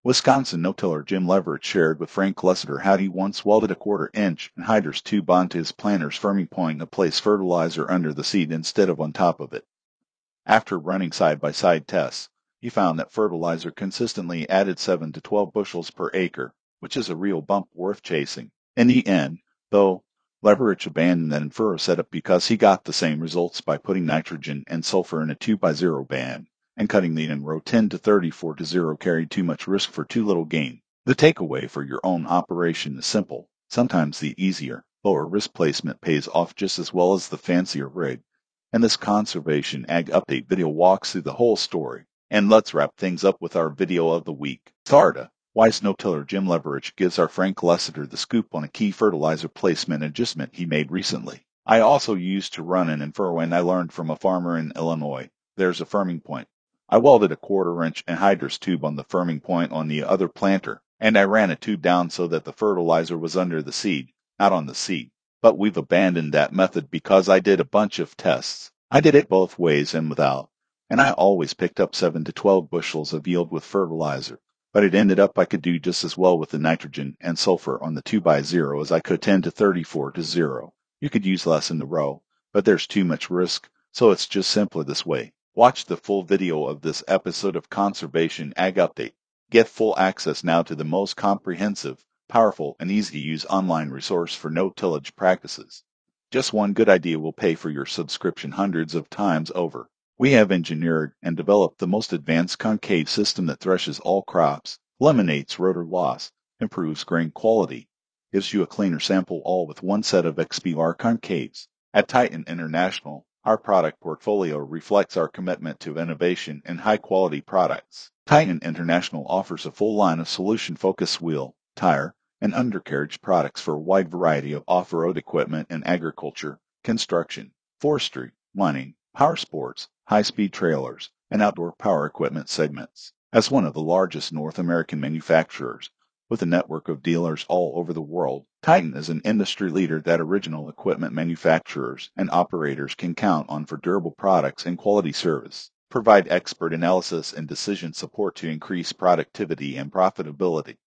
Wisconsin no-tiller Jim Leverett shared with Frank Lessiter how he once welded a quarter-inch anhydrous tube onto his planter's firming point and placed fertilizer under the seed instead of on top of it. After running side-by-side tests, he found that fertilizer consistently added 7 to 12 bushels per acre, which is a real bump worth chasing. In the end, though, Leverett abandoned that in-furrow setup because he got the same results by putting nitrogen and sulfur in a 2x0 band, and cutting the in-row 10 to 30 4-0 carried too much risk for too little gain. The takeaway for your own operation is simple. Sometimes the easier, lower risk placement pays off just as well as the fancier rig. And this Conservation Ag Update video walks through the whole story. And let's wrap things up with our video of the week. Florida. Wise no-tiller Jim Leverett gives our Frank Lessiter the scoop on a key fertilizer placement adjustment he made recently. I also used to run an in-furrow and I learned from a farmer in Illinois. There's a firming point. I welded a quarter-inch anhydrous tube on the firming point on the other planter, and I ran a tube down so that the fertilizer was under the seed, not on the seed. But we've abandoned that method because I did a bunch of tests. I did it both ways and without, and I always picked up 7 to 12 bushels of yield with fertilizer. But it ended up I could do just as well with the nitrogen and sulfur on the 2x0 as I could 10 to 34 to 0. You could use less in the row, but there's too much risk, so it's just simpler this way. Watch the full video of this episode of Conservation Ag Update. Get full access now to the most comprehensive, powerful, and easy-to-use online resource for no-tillage practices. Just one good idea will pay for your subscription hundreds of times over. We have engineered and developed the most advanced concave system that threshes all crops, eliminates rotor loss, improves grain quality, gives you a cleaner sample all with one set of XPR concaves. At Titan International, our product portfolio reflects our commitment to innovation and high-quality products. Titan International offers a full line of solution-focused wheel, tire, and undercarriage products for a wide variety of off-road equipment in agriculture, construction, forestry, mining, power sports, high-speed trailers, and outdoor power equipment segments. As one of the largest North American manufacturers, with a network of dealers all over the world, Titan is an industry leader that original equipment manufacturers and operators can count on for durable products and quality service. Provide expert analysis and decision support to increase productivity and profitability.